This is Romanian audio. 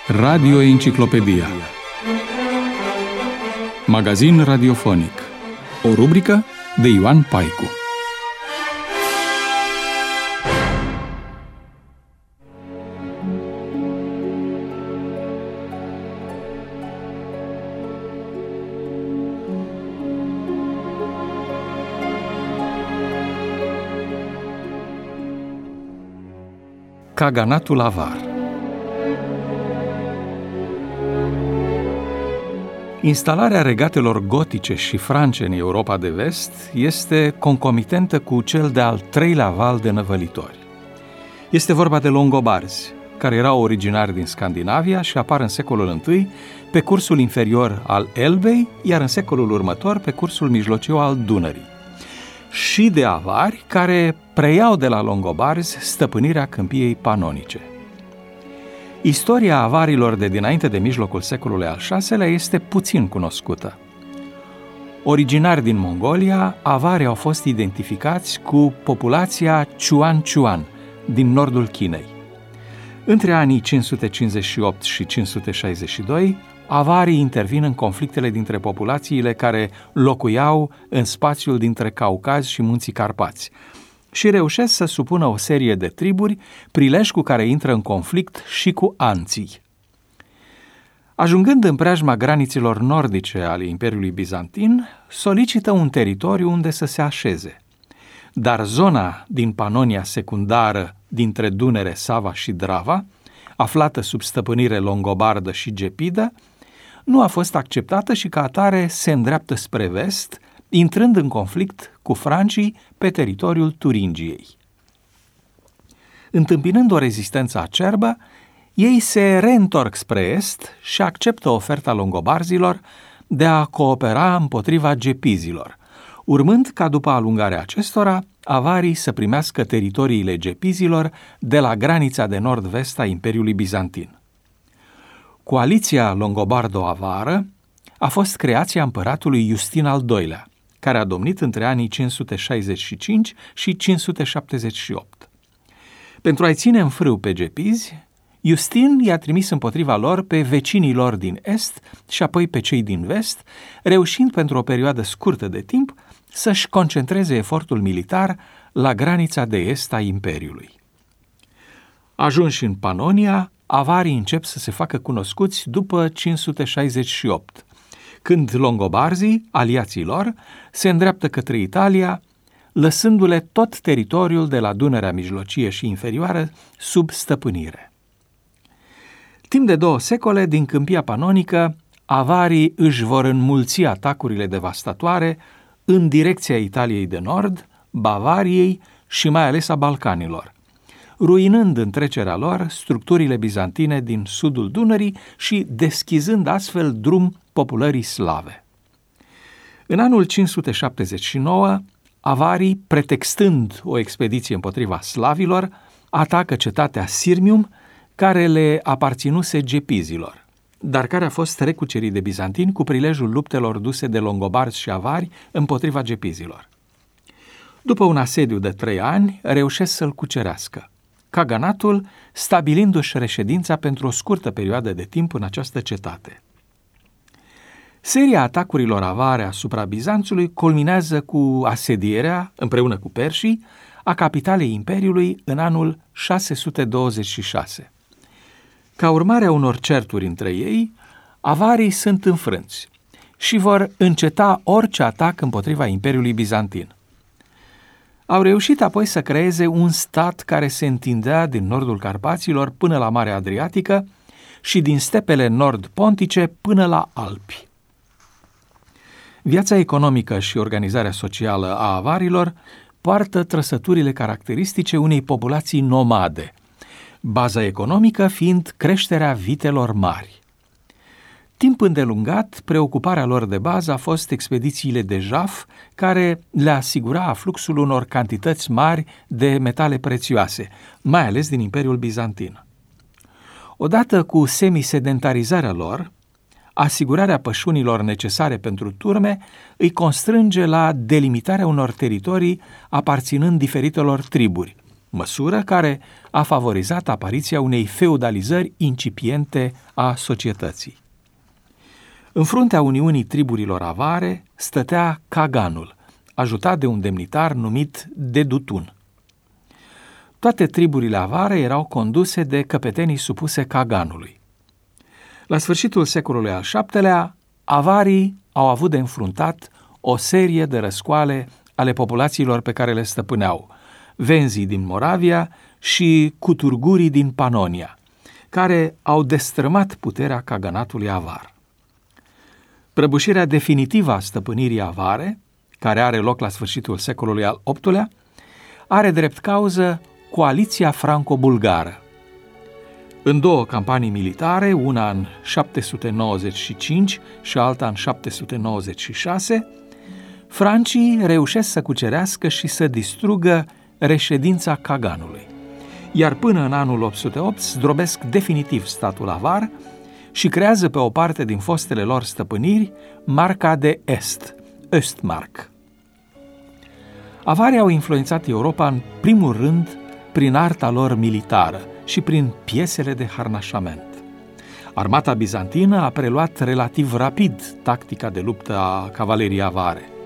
Radio Enciclopedia. Magazin radiofonic. O rubrică de Ioan Paicu. Caganatul avar. Instalarea regatelor gotice și france în Europa de Vest este concomitentă cu cel de-al treilea val de năvălitori. Este vorba de longobarzi, care erau originari din Scandinavia și apar în secolul I pe cursul inferior al Elbei, iar în secolul următor pe cursul mijlociu al Dunării, și de avari care preiau de la longobarzi stăpânirea câmpiei panonice. Istoria avarilor de dinainte de mijlocul secolului al VI-lea este puțin cunoscută. Originari din Mongolia, avarii au fost identificați cu populația Chuan din nordul Chinei. Între anii 558 și 562, avarii intervin în conflictele dintre populațiile care locuiau în spațiul dintre Caucaz și Munții Carpați și reușesc să supună o serie de triburi, prilej cu care intră în conflict și cu anții. Ajungând în preajma granițelor nordice ale Imperiului Bizantin, solicită un teritoriu unde să se așeze. Dar zona din Panonia secundară dintre Dunăre, Sava și Drava, aflată sub stăpânire longobardă și gepidă, nu a fost acceptată și ca atare se îndreaptă spre vest, intrând în conflict cu francii pe teritoriul Turingiei. Întâmpinând o rezistență acerbă, ei se reîntorc spre est și acceptă oferta longobarzilor de a coopera împotriva gepizilor, urmând ca după alungarea acestora, avarii să primească teritoriile gepizilor de la granița de nord-vest a Imperiului Bizantin. Coaliția longobardo-avară a fost creația împăratului Justin al II-lea, care a domnit între anii 565 și 578. Pentru a-i ține în frâu pe gepizi, Justin i-a trimis împotriva lor pe vecinii lor din est și apoi pe cei din vest, reușind pentru o perioadă scurtă de timp să-și concentreze efortul militar la granița de est a Imperiului. Ajunși în Panonia, avarii încep să se facă cunoscuți după 568, când longobarzii, aliații lor, se îndreaptă către Italia, lăsându-le tot teritoriul de la Dunărea mijlocie și inferioară sub stăpânire. Timp de 2 secole, din câmpia panonică, avarii își vor înmulți atacurile devastatoare în direcția Italiei de Nord, Bavariei și mai ales a Balcanilor, ruinând în trecerea lor structurile bizantine din sudul Dunării și deschizând astfel drum populării slave. În anul 579, avarii, pretextând o expediție împotriva slavilor, atacă cetatea Sirmium, care le aparținuse gepizilor, dar care a fost recucerit de bizantini cu prilejul luptelor duse de longobarzi și avari împotriva gepizilor. După un asediu de 3 ani, reușesc să-l cucerească, caganatul stabilindu-și reședința pentru o scurtă perioadă de timp în această cetate. Seria atacurilor avare asupra Bizanțului culminează cu asedierea, împreună cu perșii, a capitalei Imperiului în anul 626. Ca urmare a unor certuri între ei, avarii sunt înfrânți și vor înceta orice atac împotriva Imperiului Bizantin. Au reușit apoi să creeze un stat care se întindea din nordul Carpaților până la Marea Adriatică și din stepele nord-pontice până la Alpi. Viața economică și organizarea socială a avarilor poartă trăsăturile caracteristice unei populații nomade, baza economică fiind creșterea vitelor mari. Timp îndelungat, preocuparea lor de bază a fost expedițiile de jaf, care le asigura afluxul unor cantități mari de metale prețioase, mai ales din Imperiul Bizantin. Odată cu semisedentarizarea lor, asigurarea pășunilor necesare pentru turme îi constrânge la delimitarea unor teritorii aparținând diferitelor triburi, măsură care a favorizat apariția unei feudalizări incipiente a societății. În fruntea Uniunii triburilor avare stătea Kaganul, ajutat de un demnitar numit Dedutun. Toate triburile avare erau conduse de căpetenii supuse Kaganului. La sfârșitul secolului al VII-lea, avarii au avut de înfruntat o serie de răscoale ale populațiilor pe care le stăpâneau, venzii din Moravia și cuturgurii din Panonia, care au destrămat puterea Kaganatului avar. Prăbușirea definitivă a stăpânirii avare, care are loc la sfârșitul secolului al VIII-lea, are drept cauză coaliția franco-bulgară. În două campanii militare, una în 795 și alta în 796, francii reușesc să cucerească și să distrugă reședința Kaganului, iar până în anul 808 zdrobesc definitiv statul avar și creează pe o parte din fostele lor stăpâniri Marca de Est, Östmark. Avarii au influențat Europa în primul rând prin arta lor militară și prin piesele de harnașament. Armata bizantină a preluat relativ rapid tactica de luptă a cavaleriei avare.